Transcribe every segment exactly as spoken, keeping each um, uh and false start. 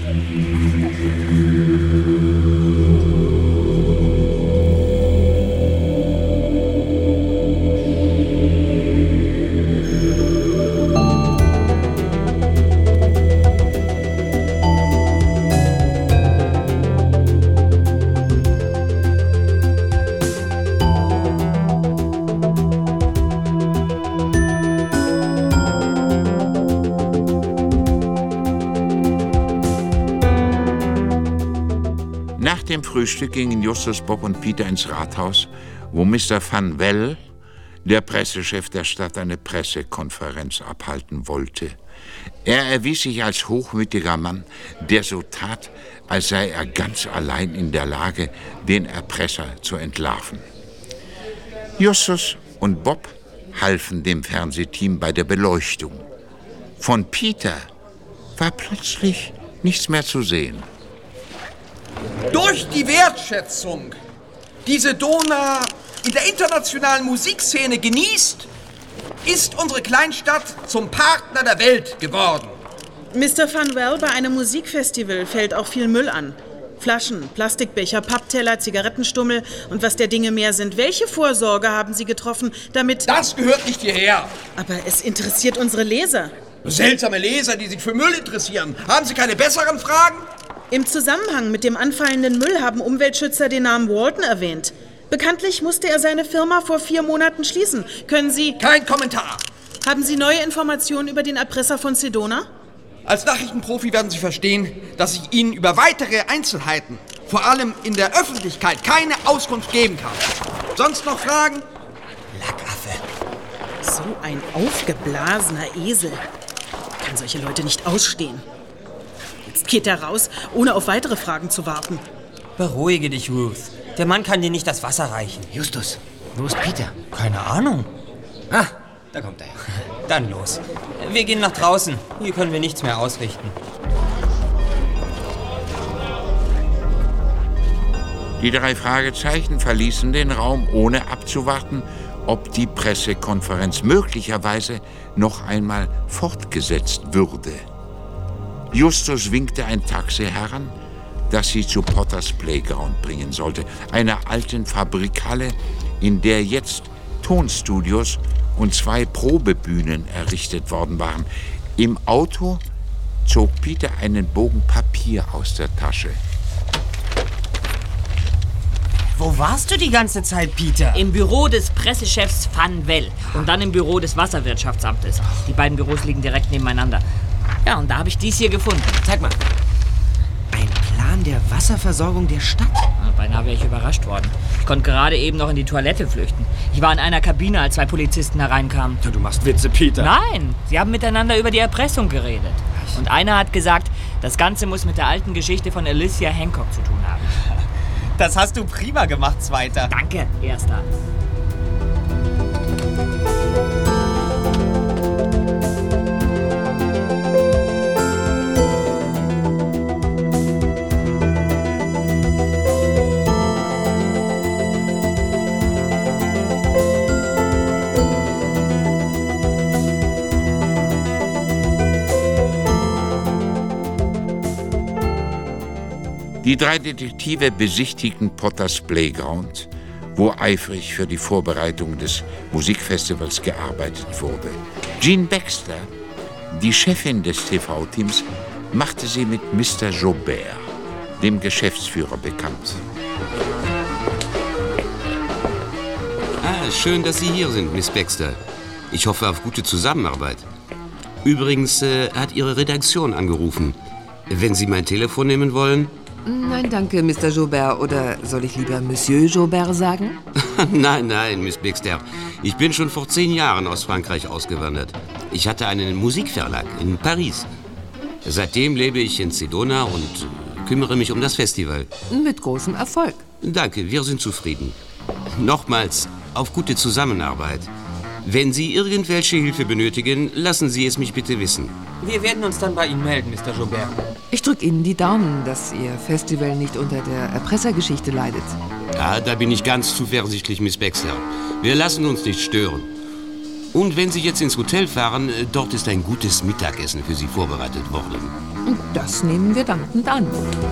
Nach dem Frühstück gingen Justus, Bob und Peter ins Rathaus, wo Mister Van Well, der Pressechef der Stadt, eine Pressekonferenz abhalten wollte. Er erwies sich als hochmütiger Mann, der so tat, als sei er ganz allein in der Lage, den Erpresser zu entlarven. Justus und Bob halfen dem Fernsehteam bei der Beleuchtung. Von Peter war plötzlich nichts mehr zu sehen. Durch die Wertschätzung, die Sedona in der internationalen Musikszene genießt, ist unsere Kleinstadt zum Partner der Welt geworden. Mister Van Well, bei einem Musikfestival fällt auch viel Müll an. Flaschen, Plastikbecher, Pappteller, Zigarettenstummel und was der Dinge mehr sind. Welche Vorsorge haben Sie getroffen, damit... Das gehört nicht hierher. Aber es interessiert unsere Leser. Seltsame Leser, die sich für Müll interessieren. Haben Sie keine besseren Fragen? Im Zusammenhang mit dem anfallenden Müll haben Umweltschützer den Namen Walton erwähnt. Bekanntlich musste er seine Firma vor vier Monaten schließen. Können Sie... Kein Kommentar. Haben Sie neue Informationen über den Erpresser von Sedona? Als Nachrichtenprofi werden Sie verstehen, dass ich Ihnen über weitere Einzelheiten, vor allem in der Öffentlichkeit, keine Auskunft geben kann. Sonst noch Fragen? Lackaffe. So ein aufgeblasener Esel. Ich kann solche Leute nicht ausstehen. Jetzt geht er raus, ohne auf weitere Fragen zu warten. Beruhige dich, Ruth. Der Mann kann dir nicht das Wasser reichen. Justus, wo ist Peter? Keine Ahnung. Ah, da kommt er. Dann los. Wir gehen nach draußen. Hier können wir nichts mehr ausrichten. Die drei Fragezeichen verließen den Raum, ohne abzuwarten, ob die Pressekonferenz möglicherweise noch einmal fortgesetzt würde. Justus winkte ein Taxi heran, das sie zu Potters Playground bringen sollte, einer alten Fabrikhalle, in der jetzt Tonstudios und zwei Probebühnen errichtet worden waren. Im Auto zog Peter einen Bogen Papier aus der Tasche. Wo warst du die ganze Zeit, Peter? Im Büro des Pressechefs Van Well und dann im Büro des Wasserwirtschaftsamtes. Die beiden Büros liegen direkt nebeneinander. Ja, und da habe ich dies hier gefunden. Zeig mal. Ein Plan der Wasserversorgung der Stadt. Ja, beinahe wäre ich überrascht worden. Ich konnte gerade eben noch in die Toilette flüchten. Ich war in einer Kabine, als zwei Polizisten hereinkamen. Ja, du machst Witze, Peter. Nein, sie haben miteinander über die Erpressung geredet. Und einer hat gesagt, das Ganze muss mit der alten Geschichte von Alicia Hancock zu tun haben. Das hast du prima gemacht, Zweiter. Danke, Erster. Die drei Detektive besichtigten Potters Playground, wo eifrig für die Vorbereitung des Musikfestivals gearbeitet wurde. Jean Baxter, die Chefin des T V-Teams, machte sie mit Mister Joubert, dem Geschäftsführer, bekannt. Ah, schön, dass Sie hier sind, Miss Baxter. Ich hoffe auf gute Zusammenarbeit. Übrigens äh, hat Ihre Redaktion angerufen. Wenn Sie mein Telefon nehmen wollen... Nein, danke, Mister Joubert. Oder soll ich lieber Monsieur Joubert sagen? Nein, nein, Miss Baxter. Ich bin schon vor zehn Jahren aus Frankreich ausgewandert. Ich hatte einen Musikverlag in Paris. Seitdem lebe ich in Sedona und kümmere mich um das Festival. Mit großem Erfolg. Danke, wir sind zufrieden. Nochmals, auf gute Zusammenarbeit. Wenn Sie irgendwelche Hilfe benötigen, lassen Sie es mich bitte wissen. Wir werden uns dann bei Ihnen melden, Mister Joubert. Ich drücke Ihnen die Daumen, dass Ihr Festival nicht unter der Erpressergeschichte leidet. Ja, da bin ich ganz zuversichtlich, Miss Baxter. Wir lassen uns nicht stören. Und wenn Sie jetzt ins Hotel fahren, dort ist ein gutes Mittagessen für Sie vorbereitet worden. Das nehmen wir dankend an.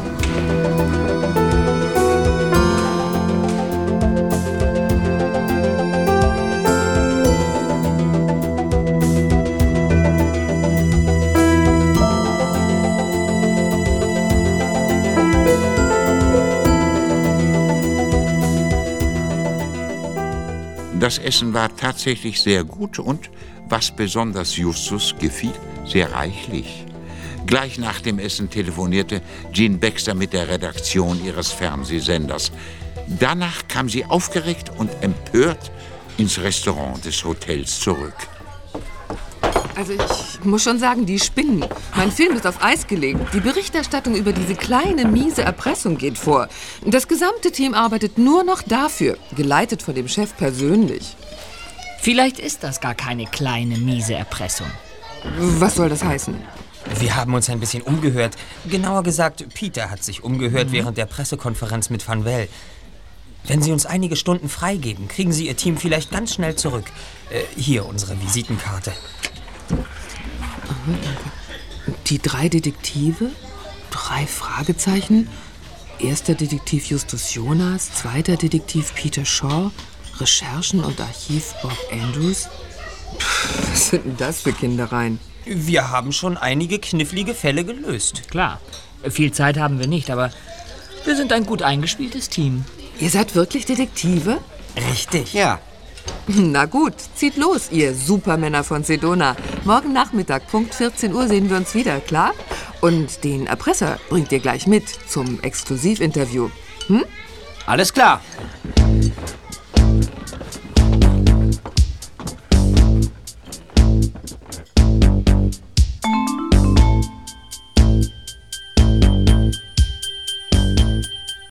Das Essen war tatsächlich sehr gut und, was besonders Justus gefiel, sehr reichlich. Gleich nach dem Essen telefonierte Jean Baxter mit der Redaktion ihres Fernsehsenders. Danach kam sie aufgeregt und empört ins Restaurant des Hotels zurück. Also ich muss schon sagen, die spinnen. Mein Film ist auf Eis gelegt. Die Berichterstattung über diese kleine, miese Erpressung geht vor. Das gesamte Team arbeitet nur noch dafür, geleitet von dem Chef persönlich. Vielleicht ist das gar keine kleine, miese Erpressung. Was soll das heißen? Wir haben uns ein bisschen umgehört. Genauer gesagt, Peter hat sich umgehört mhm. während der Pressekonferenz mit Van Well. Wenn Sie uns einige Stunden freigeben, kriegen Sie Ihr Team vielleicht ganz schnell zurück. Äh, hier unsere Visitenkarte. Die drei Detektive? Drei Fragezeichen? Erster Detektiv Justus Jonas, zweiter Detektiv Peter Shaw, Recherchen und Archiv Bob Andrews. Puh, was sind denn das für Kindereien? Wir haben schon einige knifflige Fälle gelöst. Klar, viel Zeit haben wir nicht, aber wir sind ein gut eingespieltes Team. Ihr seid wirklich Detektive? Richtig. Ja. Na gut, zieht los, ihr Supermänner von Sedona. Morgen Nachmittag, Punkt vierzehn Uhr, sehen wir uns wieder, klar? Und den Erpresser bringt ihr gleich mit zum Exklusivinterview. Hm? Alles klar.